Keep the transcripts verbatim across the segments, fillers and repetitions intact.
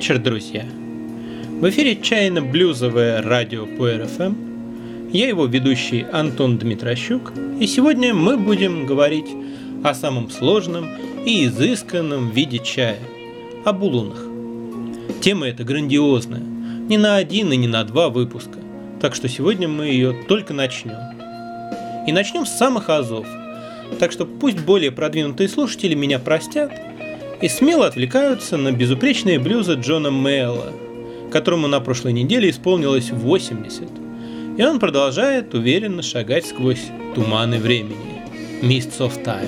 вечер, друзья! В эфире чайно-блюзовое радио Пуэр эф эм. Я его ведущий Антон Дмитрощук, и сегодня мы будем говорить о самом сложном и изысканном виде чая – об улунах. Тема эта грандиозная, не на один и не на два выпуска, так что сегодня мы ее только начнем. И начнем с самых азов, так что пусть более продвинутые слушатели меня простят и смело отвлекаются на безупречные блюзы Джона Мэйла, которому на прошлой неделе исполнилось восемьдесят, и он продолжает уверенно шагать сквозь туманы времени. Mists of Time.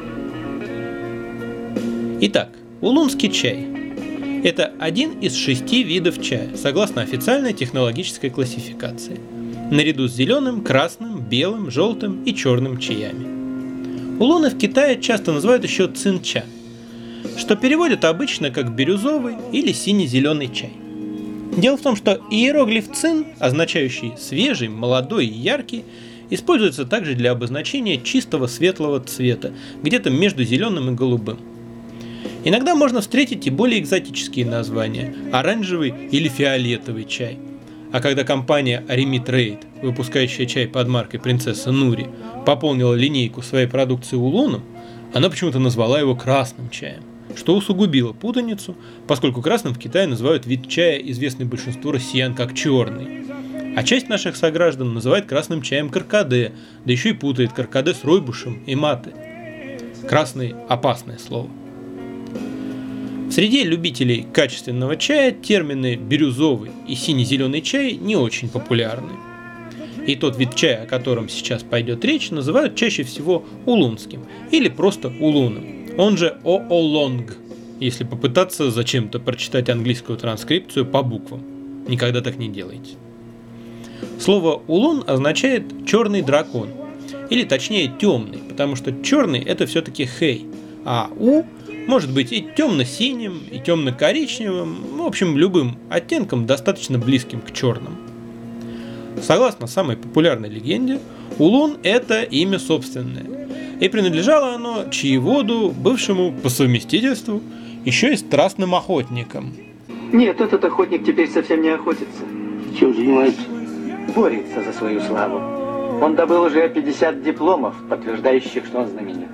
Итак, улунский чай. Это один из шести видов чая, согласно официальной технологической классификации, наряду с зеленым, красным, белым, желтым и черным чаями. Улуны в Китае часто называют еще цинча, что переводят обычно как бирюзовый или сине-зеленый чай. Дело в том, что иероглиф цин, означающий свежий, молодой и яркий, используется также для обозначения чистого светлого цвета, где-то между зеленым и голубым. Иногда можно встретить и более экзотические названия – оранжевый или фиолетовый чай. А когда компания Oremy Trade, выпускающая чай под маркой «Принцесса Нури», пополнила линейку своей продукции улуном, она почему-то назвала его красным чаем, что усугубило путаницу, поскольку красным в Китае называют вид чая, известный большинству россиян как черный. А часть наших сограждан называет красным чаем каркаде, да еще и путает каркаде с ройбушем и мате. Красный – опасное слово. В среде любителей качественного чая термины «бирюзовый» и «сине-зеленый чай» не очень популярны. И тот вид чая, о котором сейчас пойдет речь, называют чаще всего улунским или просто улуном, он же оолонг, если попытаться зачем-то прочитать английскую транскрипцию по буквам. Никогда так не делайте. Слово улун означает «черный дракон», или точнее «темный», потому что черный – это все-таки хэй, а у может быть и темно-синим, и темно-коричневым, в общем, любым оттенком, достаточно близким к черному. Согласно самой популярной легенде, улун – это имя собственное, и принадлежало оно чаеводу, бывшему по совместительству еще и страстным охотникам. Нет, этот охотник теперь совсем не охотится. Чем занимается? Борется за свою славу. Он добыл уже пятьдесят дипломов, подтверждающих, что он знаменит.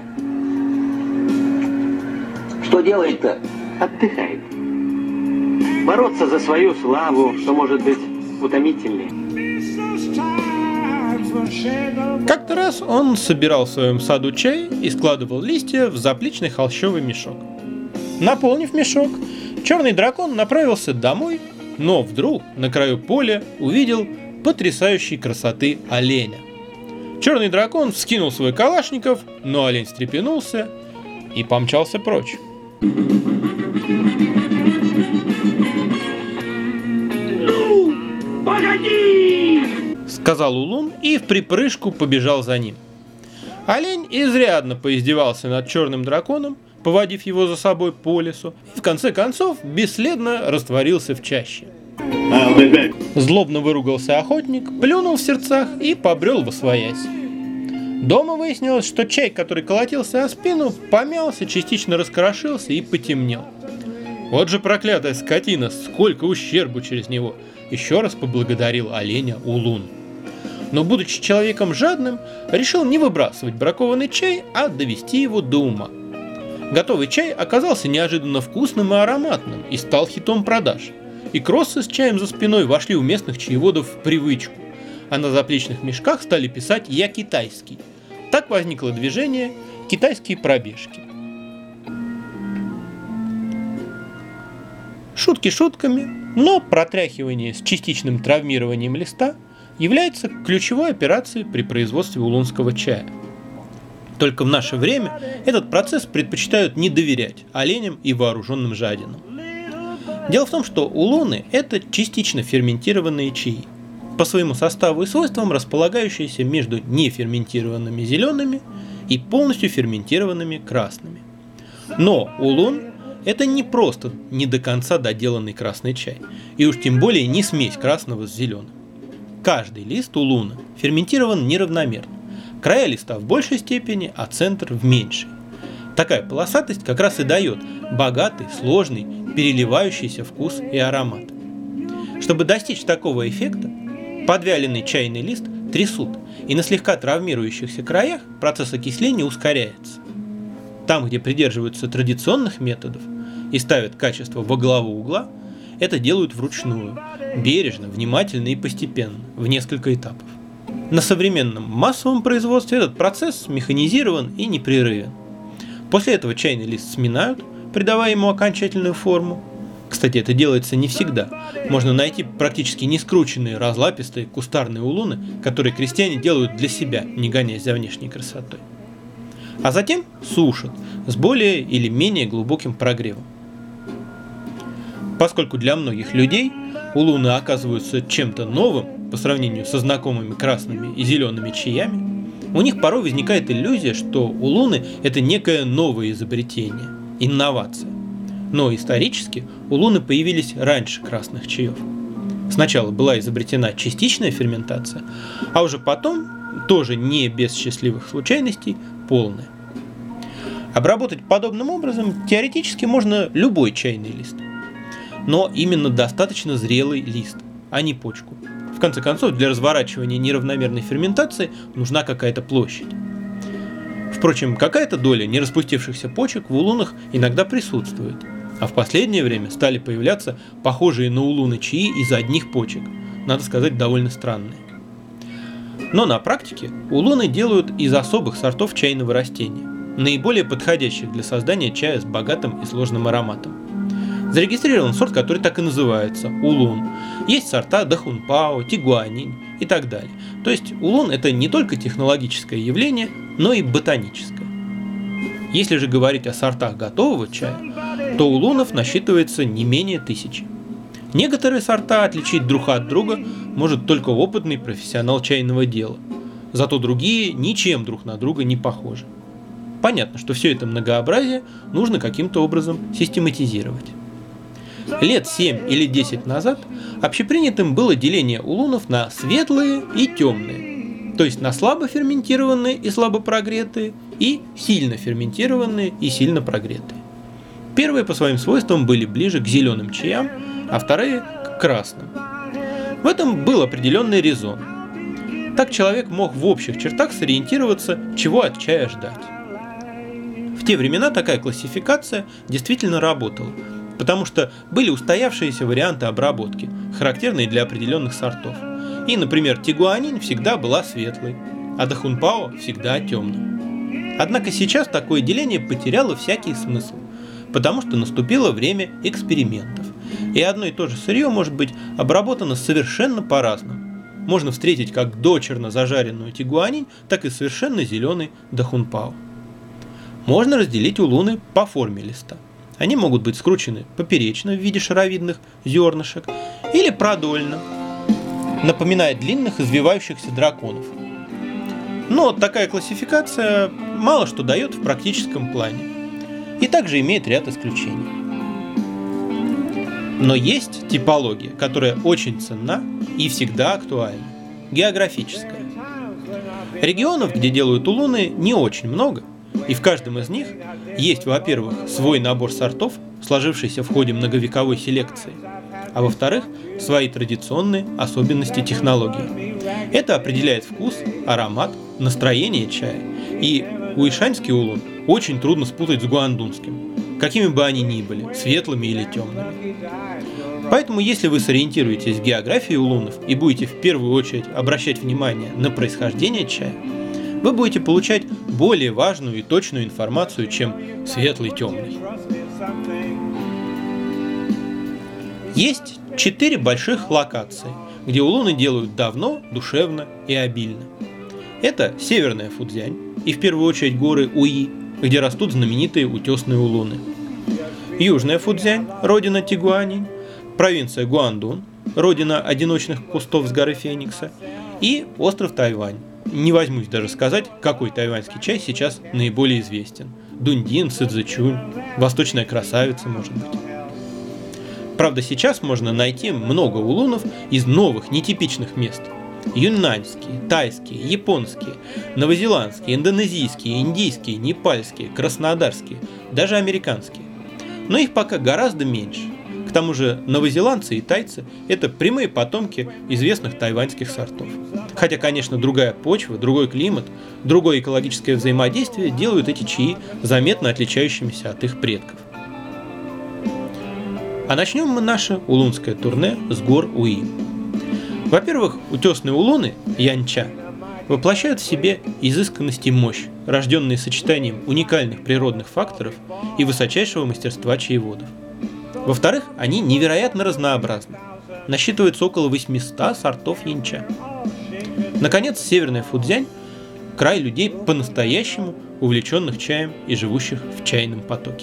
Что делает-то? Отдыхает. Бороться за свою славу, что может быть утомительнее. Как-то раз он собирал в своем саду чай и складывал листья в заплечный холщовый мешок. Наполнив мешок, черный дракон направился домой, но вдруг на краю поля увидел потрясающей красоты оленя. Черный дракон вскинул свой калашников, но олень встрепенулся и помчался прочь. Ну, погоди! Сказал улун и в припрыжку побежал за ним. Олень изрядно поиздевался над черным драконом, поводив его за собой по лесу, и в конце концов бесследно растворился в чаще. Злобно выругался охотник, плюнул в сердцах и побрел восвоясь. Дома выяснилось, что чай, который колотился о спину, помялся, частично раскрошился и потемнел. Вот же проклятая скотина, сколько ущербу через него! Еще раз поблагодарил оленя улун. Но, будучи человеком жадным, решил не выбрасывать бракованный чай, а довести его до ума. Готовый чай оказался неожиданно вкусным и ароматным и стал хитом продаж. И кроссы с чаем за спиной вошли у местных чаеводов в привычку, а на заплечных мешках стали писать «Я китайский». Так возникло движение «Китайские пробежки». Шутки шутками, но протряхивание с частичным травмированием листа является ключевой операцией при производстве улунского чая. Только в наше время этот процесс предпочитают не доверять оленям и вооруженным жадинам. Дело в том, что улуны – это частично ферментированные чаи, по своему составу и свойствам располагающиеся между неферментированными зелеными и полностью ферментированными красными. Но улун – это не просто не до конца доделанный красный чай, и уж тем более не смесь красного с зеленым. Каждый лист улуна ферментирован неравномерно, края листа в большей степени, а центр в меньшей. Такая полосатость как раз и дает богатый, сложный, переливающийся вкус и аромат. Чтобы достичь такого эффекта, подвяленный чайный лист трясут, и на слегка травмирующихся краях процесс окисления ускоряется. Там, где придерживаются традиционных методов и ставят качество во главу угла, это делают вручную, бережно, внимательно и постепенно, в несколько этапов. На современном массовом производстве этот процесс механизирован и непрерывен. После этого чайный лист сминают, придавая ему окончательную форму. Кстати, это делается не всегда. Можно найти практически не скрученные, разлапистые, кустарные улуны, которые крестьяне делают для себя, не гоняясь за внешней красотой. А затем сушат с более или менее глубоким прогревом. Поскольку для многих людей улуны оказываются чем-то новым по сравнению со знакомыми красными и зелеными чаями, у них порой возникает иллюзия, что улуны – это некое новое изобретение, инновация. Но исторически улуны появились раньше красных чаев. Сначала была изобретена частичная ферментация, а уже потом, тоже не без счастливых случайностей, полная. Обработать подобным образом теоретически можно любой чайный лист. Но именно достаточно зрелый лист, а не почку. В конце концов, для разворачивания неравномерной ферментации нужна какая-то площадь. Впрочем, какая-то доля нераспустившихся почек в улунах иногда присутствует, а в последнее время стали появляться похожие на улуны чаи из одних почек, надо сказать, довольно странные. Но на практике улуны делают из особых сортов чайного растения, наиболее подходящих для создания чая с богатым и сложным ароматом. Зарегистрирован сорт, который так и называется – улун. Есть сорта дахунпао, тигуанинь и так далее. То есть улун – это не только технологическое явление, но и ботаническое. Если же говорить о сортах готового чая, то улунов насчитывается не менее тысячи. Некоторые сорта отличить друг от друга может только опытный профессионал чайного дела, зато другие ничем друг на друга не похожи. Понятно, что все это многообразие нужно каким-то образом систематизировать. Лет семь или десять назад общепринятым было деление улунов на светлые и темные, то есть на слабо ферментированные и слабо прогретые, и сильно ферментированные и сильно прогретые. Первые по своим свойствам были ближе к зеленым чаям, а вторые к красным. В этом был определенный резон. Так человек мог в общих чертах сориентироваться, чего от чая ждать. В те времена такая классификация действительно работала, потому что были устоявшиеся варианты обработки, характерные для определенных сортов. И, например, тигуанинь всегда была светлой, а дахунпао всегда темным. Однако сейчас такое деление потеряло всякий смысл, потому что наступило время экспериментов, и одно и то же сырье может быть обработано совершенно по-разному. Можно встретить как дочерно зажаренную тигуанинь, так и совершенно зеленый дахунпао. Можно разделить улуны по форме листа. Они могут быть скручены поперечно в виде шаровидных зернышек или продольно, напоминая длинных извивающихся драконов. Но такая классификация мало что дает в практическом плане и также имеет ряд исключений. Но есть типология, которая очень ценна и всегда актуальна – географическая. Регионов, где делают улуны, не очень много, и в каждом из них есть, во-первых, свой набор сортов, сложившийся в ходе многовековой селекции, а во-вторых, свои традиционные особенности технологии. Это определяет вкус, аромат, настроение чая, и уишаньский улун очень трудно спутать с гуандунским, какими бы они ни были, светлыми или темными. Поэтому, если вы сориентируетесь в географии улунов и будете в первую очередь обращать внимание на происхождение чая, вы будете получать более важную и точную информацию, чем светлый-темный. Есть четыре больших локации, где улуны делают давно, душевно и обильно. Это северная Фудзянь, и в первую очередь горы Уи, где растут знаменитые утесные улуны. Южная Фудзянь, родина тигуанинь, провинция Гуандун, родина одиночных кустов с горы Феникса, и остров Тайвань. Не возьмусь даже сказать, какой тайваньский чай сейчас наиболее известен. Дундин, Сыцзэчунь, Восточная красавица, может быть. Правда, сейчас можно найти много улунов из новых, нетипичных мест. Юннаньские, тайские, японские, новозеландские, индонезийские, индийские, непальские, краснодарские, даже американские. но их пока гораздо меньше. К тому же новозеландцы и тайцы – это прямые потомки известных тайваньских сортов. Хотя, конечно, другая почва, другой климат, другое экологическое взаимодействие делают эти чаи заметно отличающимися от их предков. А начнем мы наше улунское турне с гор Уи. Во-первых, утесные улуны, янча, воплощают в себе изысканность и мощь, рожденные сочетанием уникальных природных факторов и высочайшего мастерства чаеводов. Во-вторых, они невероятно разнообразны. Насчитывается около восьмисот сортов янча. Наконец, Северная Фудзянь – край людей по-настоящему увлеченных чаем и живущих в чайном потоке.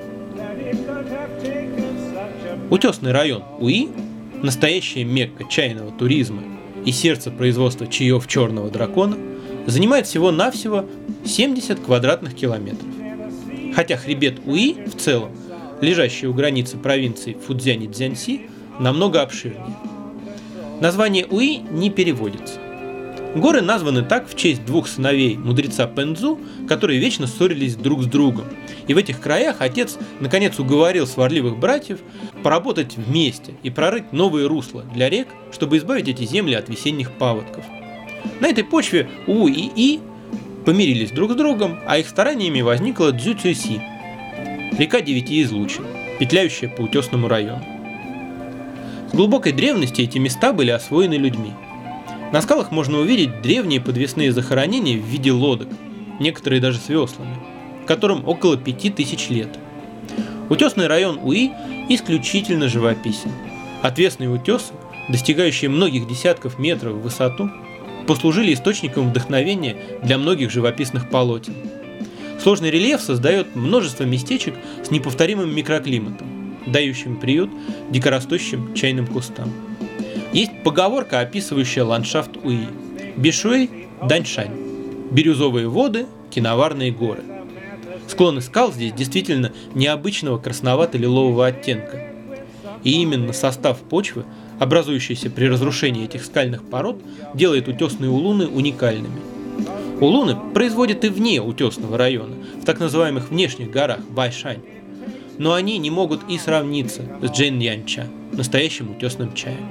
Утесный район Уи – настоящая мекка чайного туризма и сердце производства чаев черного дракона, занимает всего-навсего семьдесят квадратных километров. Хотя хребет Уи в целом, лежащий у границы провинций Фудзянь и Цзянси, намного обширнее. Название Уи не переводится. Горы названы так в честь двух сыновей мудреца Пэнцзу, которые вечно ссорились друг с другом. И в этих краях отец наконец уговорил сварливых братьев поработать вместе и прорыть новые русла для рек, чтобы избавить эти земли от весенних паводков. На этой почве У и И помирились друг с другом, а их стараниями возникла Цзюцюси, река девяти излучин, петляющая по утесному району. С глубокой древности эти места были освоены людьми. На скалах можно увидеть древние подвесные захоронения в виде лодок, некоторые даже с веслами, которым около пяти тысяч лет. Утесный район Уи исключительно живописен. Отвесные утесы, достигающие многих десятков метров в высоту, послужили источником вдохновения для многих живописных полотен. Сложный рельеф создает множество местечек с неповторимым микроклиматом, дающим приют дикорастущим чайным кустам. Есть поговорка, описывающая ландшафт Уи: Бишуэй Даньшань, бирюзовые воды, киноварные горы. Склоны скал здесь действительно необычного красновато-лилового оттенка. И именно состав почвы, образующийся при разрушении этих скальных пород, делает утесные улуны уникальными. Улуны производят и вне утесного района, в так называемых внешних горах Байшань. Но они не могут и сравниться с Джэньянча, настоящим утесным чаем.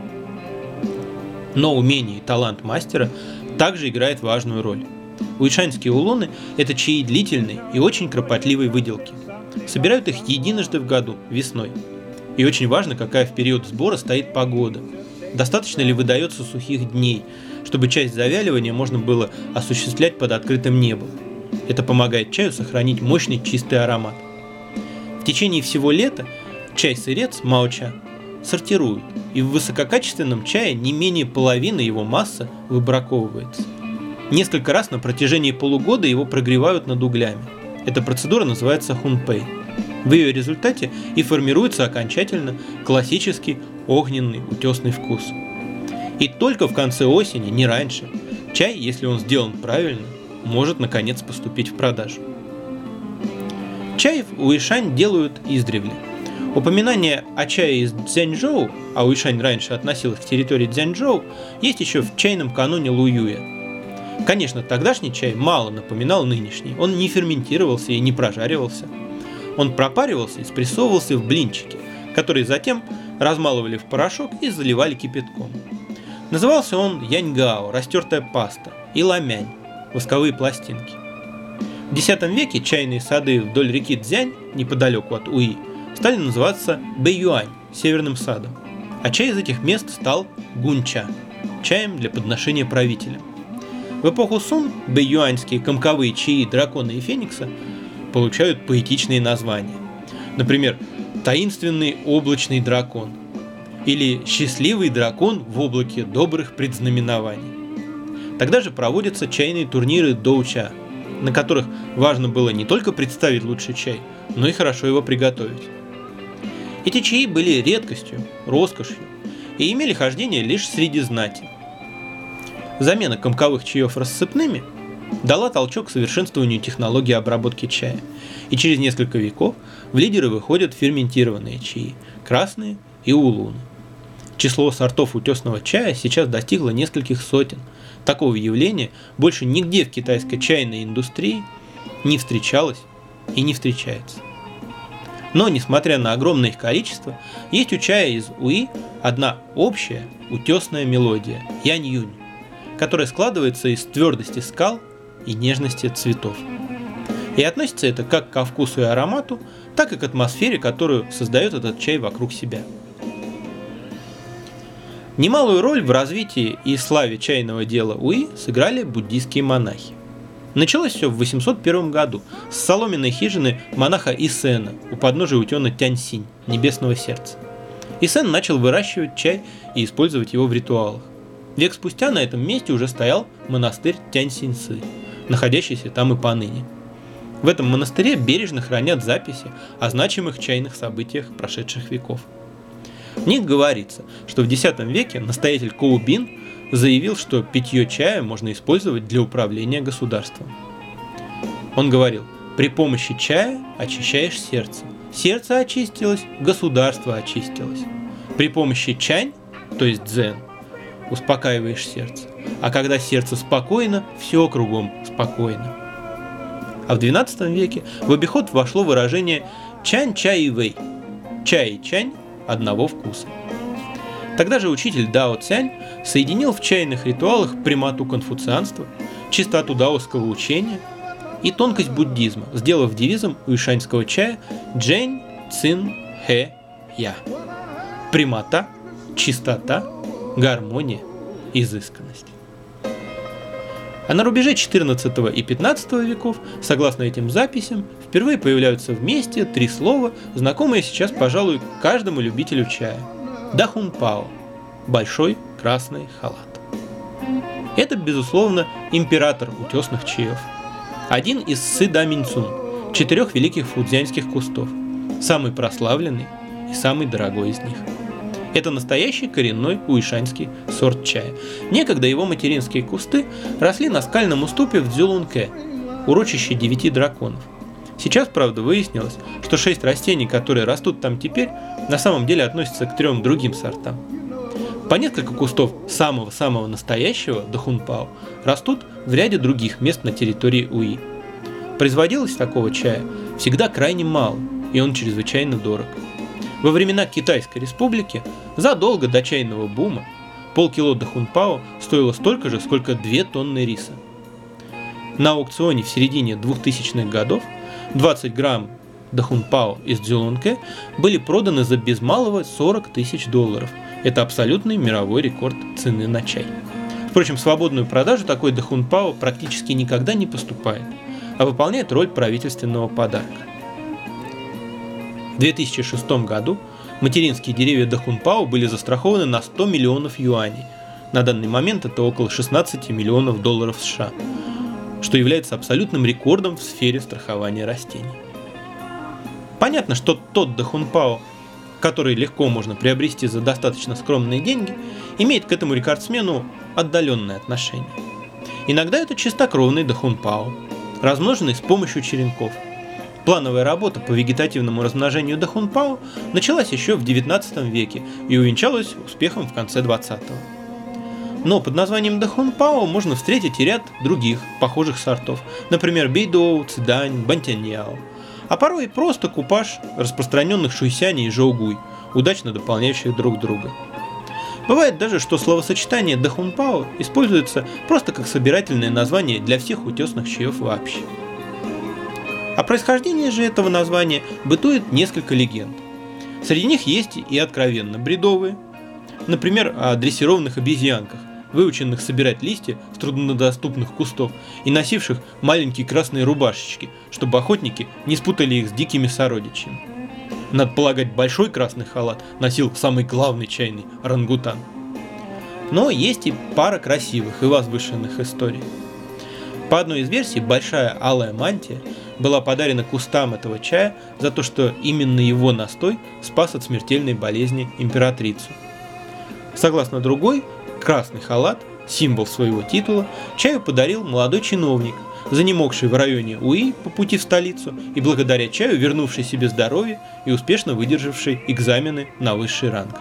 Но умение и талант мастера также играет важную роль. Уишаньские улуны – это чаи длительной и очень кропотливой выделки. Собирают их единожды в году, весной. И очень важно, какая в период сбора стоит погода. Достаточно ли выдается сухих дней, чтобы часть завяливания можно было осуществлять под открытым небом. Это помогает чаю сохранить мощный чистый аромат. В течение всего лета чай-сырец маоча сортируют, и в высококачественном чае не менее половины его массы выбраковывается. Несколько раз на протяжении полугода его прогревают над углями. Эта процедура называется хунпэй. В ее результате и формируется окончательно классический огненный утесный вкус. И только в конце осени, не раньше, чай, если он сделан правильно, может наконец поступить в продажу. Чай в Уишань делают издревле. Упоминание о чае из Цзяньчжоу, а Уишань раньше относилась к территории Цзяньчжоу, есть еще в чайном каноне Луюя. Конечно, тогдашний чай мало напоминал нынешний, он не ферментировался и не прожаривался. Он пропаривался и спрессовывался в блинчики, которые затем размалывали в порошок и заливали кипятком. Назывался он яньгао, растертая паста, и ламянь, восковые пластинки. В десятом веке чайные сады вдоль реки Цзянь, неподалеку от Уи, стали называться бэйюань, северным садом, а чай из этих мест стал гунча, чаем для подношения правителям. В эпоху Сун бэйюаньские комковые чаи дракона и феникса получают поэтичные названия. Например, «Таинственный облачный дракон» или «Счастливый дракон в облаке добрых предзнаменований». Тогда же проводятся чайные турниры доуча, на которых важно было не только представить лучший чай, но и хорошо его приготовить. Эти чаи были редкостью, роскошью и имели хождение лишь среди знати. Замена комковых чаев рассыпными дала толчок к совершенствованию технологии обработки чая, и через несколько веков в лидеры выходят ферментированные чаи, красные и улуны. Число сортов утесного чая сейчас достигло нескольких сотен. Такого явления больше нигде в китайской чайной индустрии не встречалось и не встречается. Но, несмотря на огромное их количество, есть у чая из Уи одна общая утесная мелодия – янь-юнь, которая складывается из твердости скал и нежности цветов. И относится это как ко вкусу и аромату, так и к атмосфере, которую создает этот чай вокруг себя. Немалую роль в развитии и славе чайного дела Уи сыграли буддийские монахи. Началось все в восемьсот первом году с соломенной хижины монаха Исена у подножия утена Тяньсинь, небесного сердца. Исен начал выращивать чай и использовать его в ритуалах. Век спустя на этом месте уже стоял монастырь Тяньсиньцы, находящийся там и поныне. В этом монастыре бережно хранят записи о значимых чайных событиях прошедших веков. В них говорится, что в десятом веке настоятель Коубин заявил, что питье чая можно использовать для управления государством. Он говорил: при помощи чая очищаешь сердце. Сердце очистилось, государство очистилось. При помощи чань, то есть дзен, успокаиваешь сердце. А когда сердце спокойно, все кругом спокойно. А в двенадцатом веке в обиход вошло выражение «чань чай и вэй» – чай и чань одного вкуса. Тогда же учитель Дао Цянь соединил в чайных ритуалах прямоту конфуцианства, чистоту даосского учения и тонкость буддизма, сделав девизом уишаньского чая «Джэнь Цин Хэ Я» – прямота, чистота, гармония, изысканность. А на рубеже четырнадцатого и пятнадцатого веков, согласно этим записям, впервые появляются вместе три слова, знакомые сейчас, пожалуй, каждому любителю чая. Дахунпао – большой красный халат. Это, безусловно, император утесных чаев. Один из Сы Да Миньцун, четырех великих фудзянских кустов, самый прославленный и самый дорогой из них. Это настоящий коренной уишаньский сорт чая. Некогда его материнские кусты росли на скальном уступе в Цзюлункэ, урочище девяти драконов. Сейчас, правда, выяснилось, что шесть растений, которые растут там теперь, на самом деле относятся к трем другим сортам. По несколько кустов самого-самого настоящего дахунпао растут в ряде других мест на территории Уи. Производилось такого чая всегда крайне мало, и он чрезвычайно дорог. Во времена Китайской республики, задолго до чайного бума, полкило дахунпао стоило столько же, сколько две тонны риса. На аукционе в середине двухтысячных годов двадцать грамм дахунпао из Цзюлункэ были проданы за без малого сорок тысяч долларов. Это абсолютный мировой рекорд цены на чай. Впрочем, в свободную продажу такой дахунпао практически никогда не поступает, а выполняет роль правительственного подарка. В две тысячи шестом году материнские деревья дахунпао были застрахованы на сто миллионов юаней. На данный момент это около шестнадцать миллионов долларов США, что является абсолютным рекордом в сфере страхования растений. Понятно, что тот дахунпао, который легко можно приобрести за достаточно скромные деньги, имеет к этому рекордсмену отдаленное отношение. Иногда это чистокровный дахунпао, размноженный с помощью черенков. Плановая работа по вегетативному размножению дахунпао началась еще в девятнадцатом веке и увенчалась успехом в конце двадцатого. Но под названием дахунпао можно встретить и ряд других похожих сортов, например, бейдоу, цидань, бантяньяо, а порой и просто купаж распространенных шуйсяни и жоугуй, удачно дополняющих друг друга. Бывает даже, что словосочетание дахунпао используется просто как собирательное название для всех утесных чаев вообще. О происхождении же этого названия бытует несколько легенд. Среди них есть и откровенно бредовые, например, о дрессированных обезьянках, выученных собирать листья с труднодоступных кустов и носивших маленькие красные рубашечки, чтобы охотники не спутали их с дикими сородичами. Надо полагать, большой красный халат носил самый главный чайный орангутан. Но есть и пара красивых и возвышенных историй. По одной из версий, большая алая мантия была подарена кустам этого чая за то, что именно его настой спас от смертельной болезни императрицу. Согласно другой, красный халат, символ своего титула, чаю подарил молодой чиновник, занемогший в районе Уи по пути в столицу и благодаря чаю вернувший себе здоровье и успешно выдержавший экзамены на высший ранг.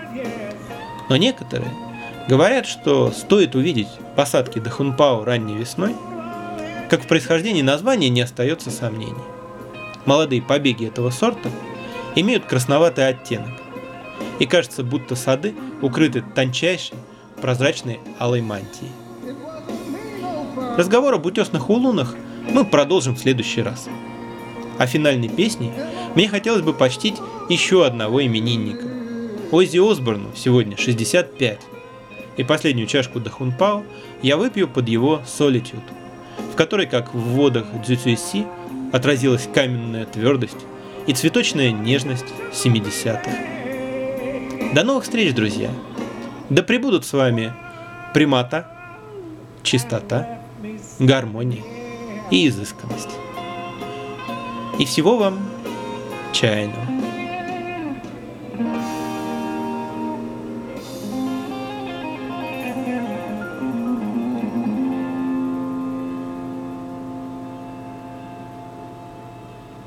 Но некоторые говорят, что стоит увидеть посадки дахунпао ранней весной, как в происхождении названия не остается сомнений. Молодые побеги этого сорта имеют красноватый оттенок, и кажется, будто сады укрыты тончайшей, прозрачной алой мантией. Разговор об утесных улунах мы продолжим в следующий раз. А финальной песней мне хотелось бы почтить еще одного именинника. Оззи Осборну сегодня шестьдесят пять, и последнюю чашку Дахунпао я выпью под его Solitude, в которой, как в водах Дзюцюэси, отразилась каменная твердость и цветочная нежность семидесятых. До новых встреч, друзья! Да пребудут с вами прямота, чистота, гармония и изысканность. И всего вам чайного.